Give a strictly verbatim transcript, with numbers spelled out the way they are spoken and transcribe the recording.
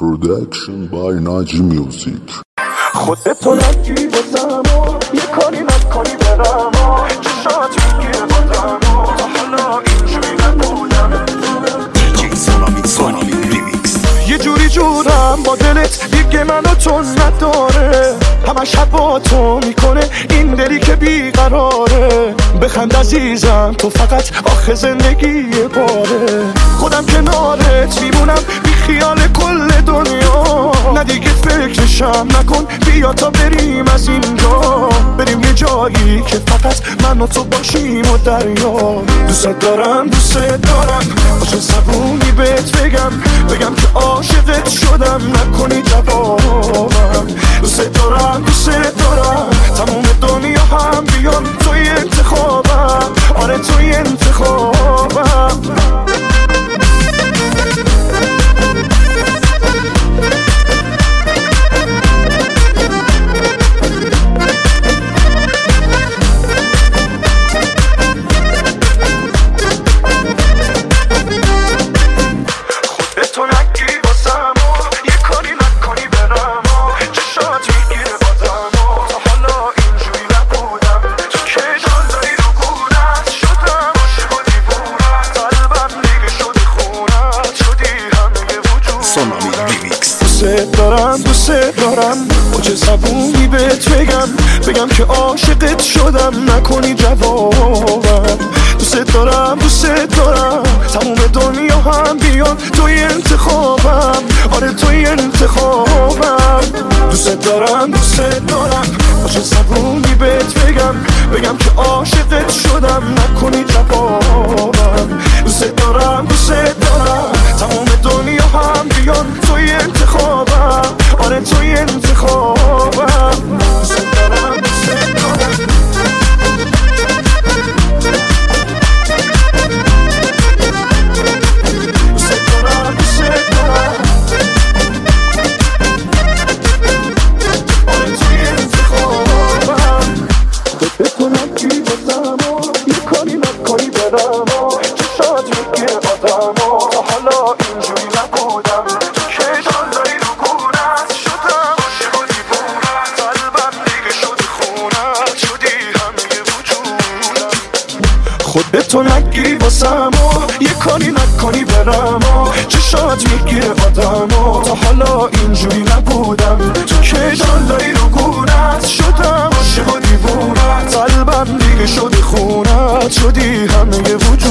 Production by Naji Music. خودتو نگی بازم یه کاری نکنی برم چشات میگیره بازم تا حالا اینجوری نبودم. یه جوری جورم با دلت دیگه منو تو نداره، همش هوا تو میکنه این دلی که بیقراره. بخند عزیزم تو فقط آخه زندگی باره، خودم کنارت میمونم بی خیال کل دنیا. نه دیگه فکرشم نکن بیا تا بریم از اینجا، بریم یه جایی که فقط من و تو باشیم و دریا. دوست دارم دوست دارم با چه زبونی بهت بگم بگم که عاشقت شدم نکنی جوابم. دوست دارم دوست دارم تموم دنیا هم بیان توی انتخابم، آره توی انتخابم. دوست دارم دوست دارم با چه زبونی بهت بگم بگم که عاشقت شدم نکنی جوابم. دوست دارم دوست دارم تموم دنیا هم بیان توی انتخابم، آره توی انتخابم. دوست دارم دوست دارم با چه زبونی بهت بگم بگم که عاشقت شدم نکنی جوابم. دوست دارم دوست دارم تموم دنیا هم بیان توی انتخابم، آره توی انتخابم. دوست دارم دوست دارم دوست دارم دوست دارم آره توی انتخابم. خودتو نگی بازم یه کاری نکنی برم چشات میگیره آدم تا حالا اینجوری نبودم. که جان داری رو گونت شدم عاشق و دیوونت، قلبم دیگه شده خونت شدی همه وجودم. خودتو نگی بازم یه کاری نکنی برم چشات میگیره آدم تا حالا اینجوری نبودم. تو که جان داری رو گونت شدم عاشق و دیوونت، قلبم دیگه شده خونت شدی همه وجودم.